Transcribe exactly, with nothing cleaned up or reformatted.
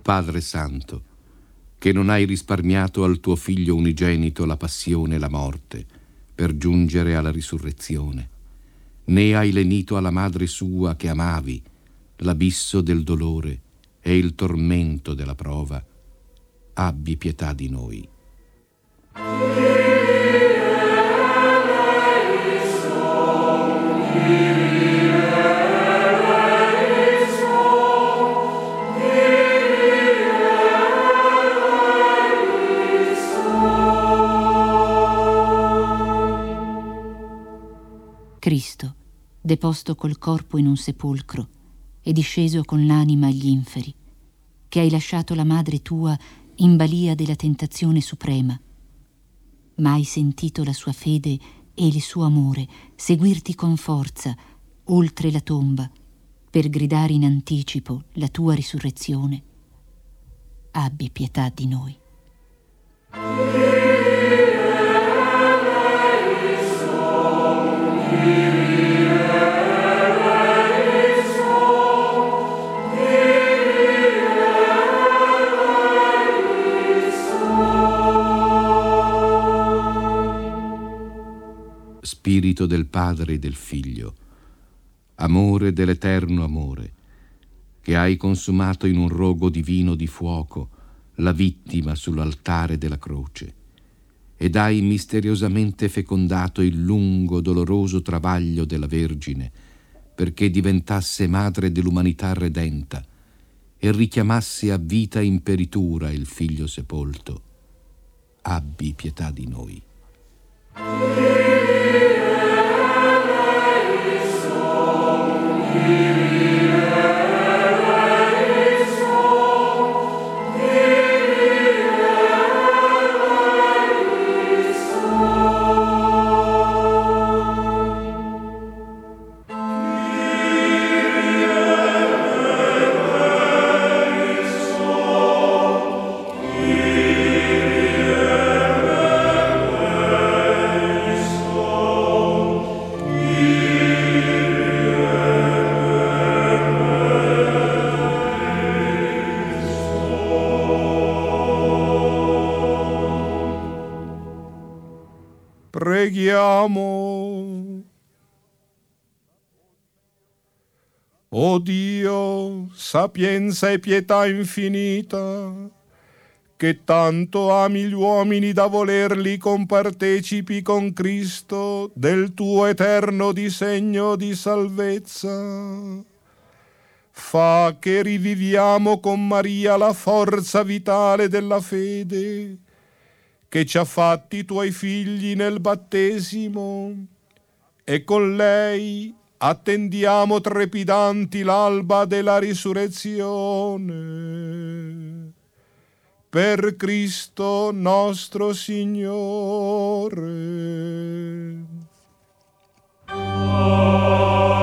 Padre Santo, che non hai risparmiato al tuo Figlio unigenito la passione e la morte per giungere alla risurrezione, né hai lenito alla madre sua che amavi l'abisso del dolore e il tormento della prova, abbi pietà di noi. Cristo, deposto col corpo in un sepolcro e disceso con l'anima agli inferi, che hai lasciato la madre tua in balia della tentazione suprema, ma hai sentito la sua fede e il suo amore seguirti con forza oltre la tomba per gridare in anticipo la tua risurrezione. Abbi pietà di noi. Spirito del Padre e del Figlio, amore dell'eterno amore, che hai consumato in un rogo divino di fuoco la vittima sull'altare della croce, ed hai misteriosamente fecondato il lungo, doloroso travaglio della Vergine, perché diventasse madre dell'umanità redenta e richiamasse a vita imperitura il Figlio sepolto. Abbi pietà di noi. Preghiamo. O Dio, sapienza e pietà infinita, che tanto ami gli uomini da volerli compartecipi con Cristo del tuo eterno disegno di salvezza, fa che riviviamo con Maria la forza vitale della fede, che ci ha fatti i tuoi figli nel battesimo, e con lei attendiamo trepidanti l'alba della risurrezione. Per Cristo nostro Signore.